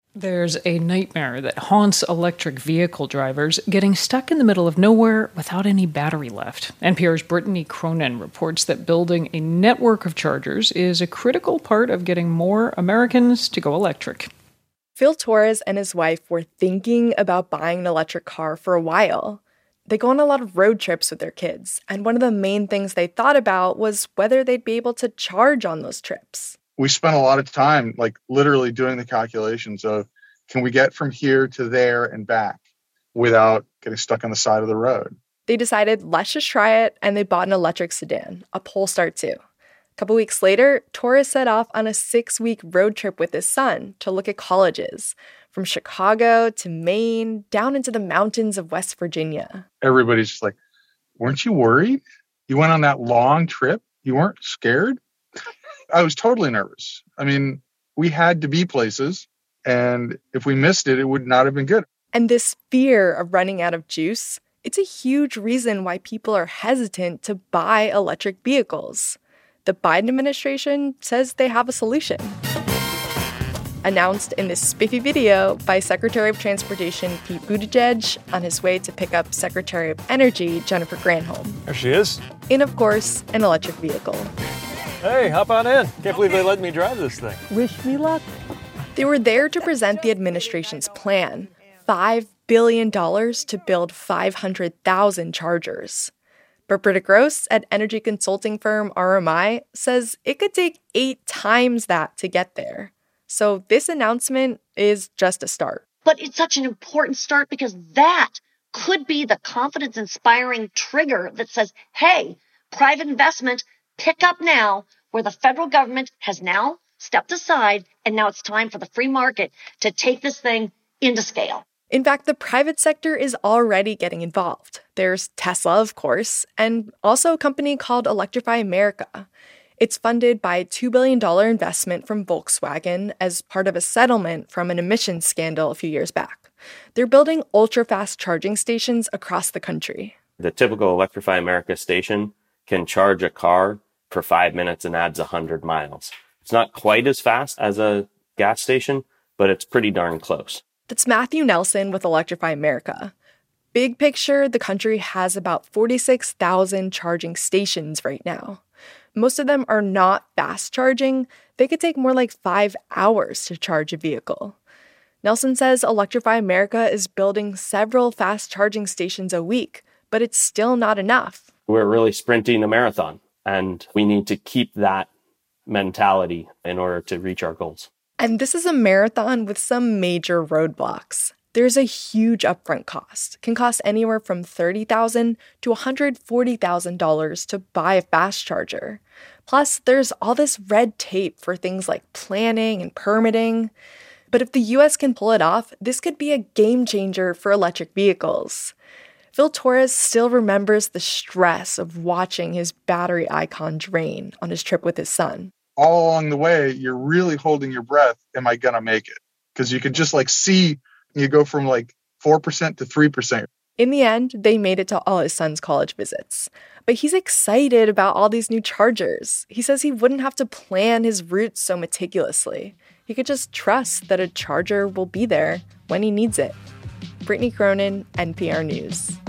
There's a nightmare that haunts electric vehicle drivers, getting stuck in the middle of nowhere without any battery left. NPR's Brittany Cronin reports that building a network of chargers is a critical part of getting more Americans to go electric. Phil Torres and his wife were thinking about buying an electric car for a while. They go on a lot of road trips with their kids, and one of the main things they thought about was whether they'd be able to charge on those trips. We spent a lot of time, literally doing the calculations of, can we get from here to there and back without getting stuck on the side of the road? They decided, let's just try it, and they bought an electric sedan, a Polestar 2. A couple weeks later, Torres set off on a 6-week road trip with his son to look at colleges, from Chicago to Maine, down into the mountains of West Virginia. Everybody's just like, weren't you worried? You went on that long trip? You weren't scared? I was totally nervous. I mean, we had to be places, and if we missed it, it would not have been good. And this fear of running out of juice, it's a huge reason why people are hesitant to buy electric vehicles. The Biden administration says they have a solution. Announced in this spiffy video by Secretary of Transportation Pete Buttigieg on his way to pick up Secretary of Energy Jennifer Granholm. There she is. In, of course, an electric vehicle. Hey, hop on in. Can't believe they let me drive this thing. Wish me luck. They were there to present the administration's plan, $5 billion to build 500,000 chargers. But Britta Gross at energy consulting firm RMI says it could take 8 times that to get there. So this announcement is just a start. But it's such an important start because that could be the confidence-inspiring trigger that says, hey, private investment, pick up now, where the federal government has now stepped aside, and now it's time for the free market to take this thing into scale. In fact, the private sector is already getting involved. There's Tesla, of course, and also a company called Electrify America. It's funded by a $2 billion investment from Volkswagen as part of a settlement from an emissions scandal a few years back. They're building ultra-fast charging stations across the country. The typical Electrify America station can charge a car for 5 minutes and adds 100 miles. It's not quite as fast as a gas station, but it's pretty darn close. That's Matthew Nelson with Electrify America. Big picture, the country has about 46,000 charging stations right now. Most of them are not fast charging. They could take more like 5 hours to charge a vehicle. Nelson says Electrify America is building several fast charging stations a week, but it's still not enough. We're really sprinting a marathon, and we need to keep that mentality in order to reach our goals. And this is a marathon with some major roadblocks. There's a huge upfront cost. It can cost anywhere from $30,000 to $140,000 to buy a fast charger. Plus, there's all this red tape for things like planning and permitting. But if the US can pull it off, this could be a game changer for electric vehicles. Phil Torres still remembers the stress of watching his battery icon drain on his trip with his son. All along the way, you're really holding your breath. Am I going to make it? Because you can just see, you go from 4% to 3%. In the end, they made it to all his son's college visits. But he's excited about all these new chargers. He says he wouldn't have to plan his routes so meticulously. He could just trust that a charger will be there when he needs it. Brittany Cronin, NPR News.